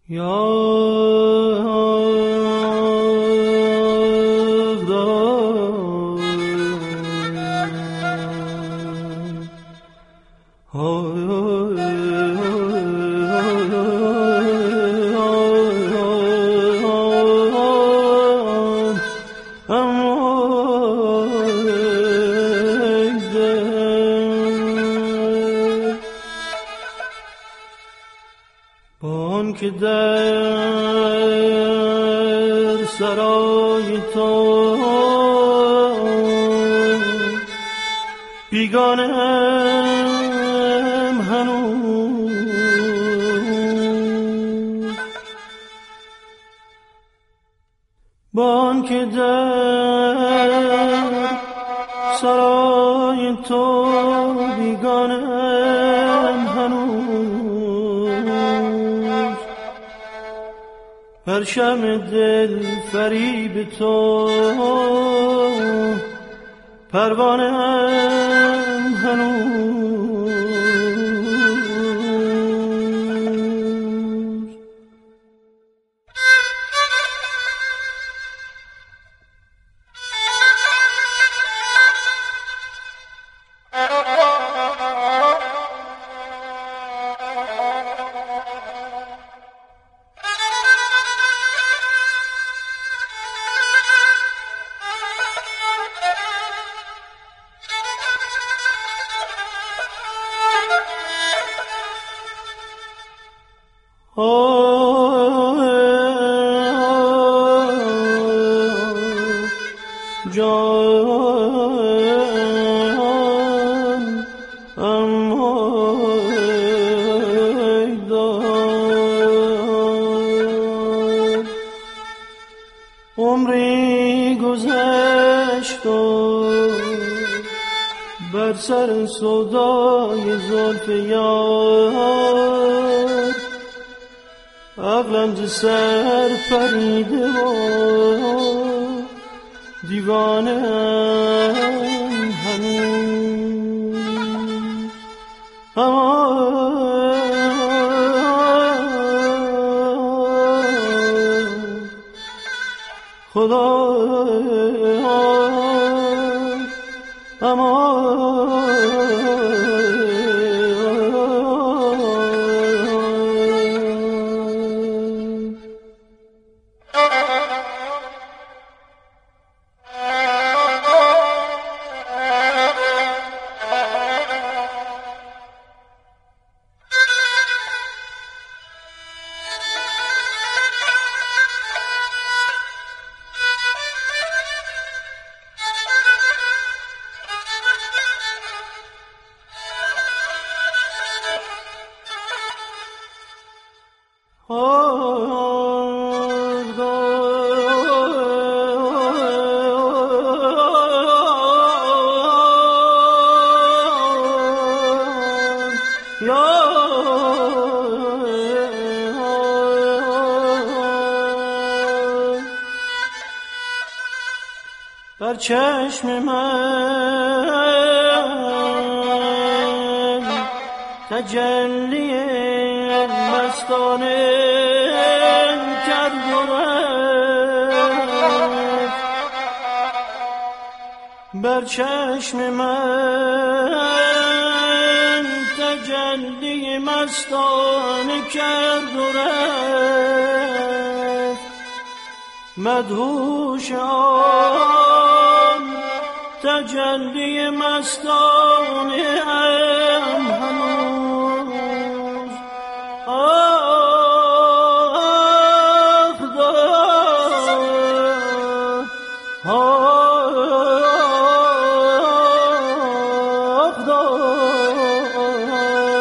که در سرای تو بیگانم هنوز، با آن که در سرای تو بیگانم هنوز، پرچم دل فریب تو پروانه‌ام هنوز. جان اما ای دار، عمری گذشت و بر سر سودای زلف یار عقلم ز سر پریده و دیوانه هنوز. خدایا بر چشم من تجلی مستانه کرد و رفت، بر چشم من تجلی مستانه کرد و رفت، مدهوش آن تجلی مستانه ام هنوز. آخ دار، آخ دار.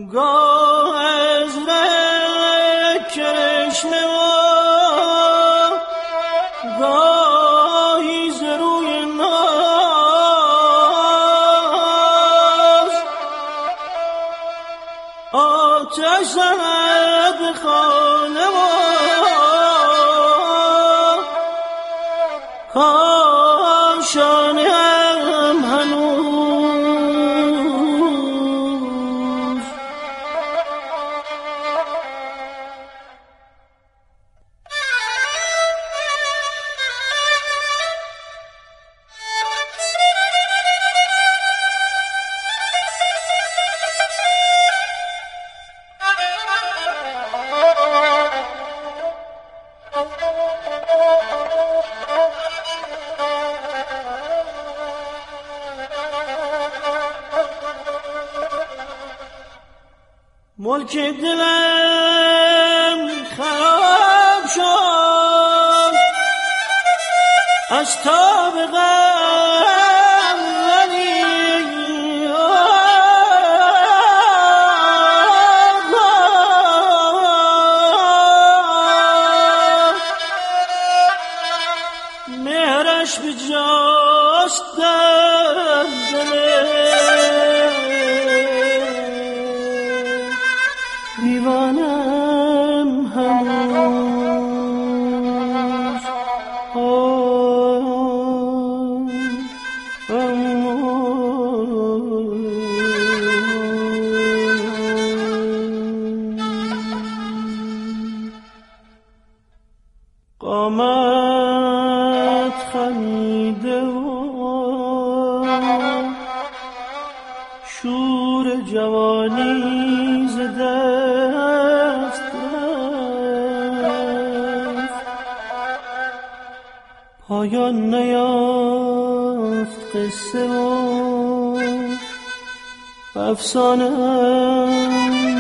گاه از کرشمه و گاهی ز روی ناز آتش زند به خانه و کاشانه هم هنوز. ملک دلم خراب شد از تاب غم مهرش به جاست در دیوانم هنوز. قامت خمیده و شور جوانی ز دست رفت، پایان نیافت قصه و افسانه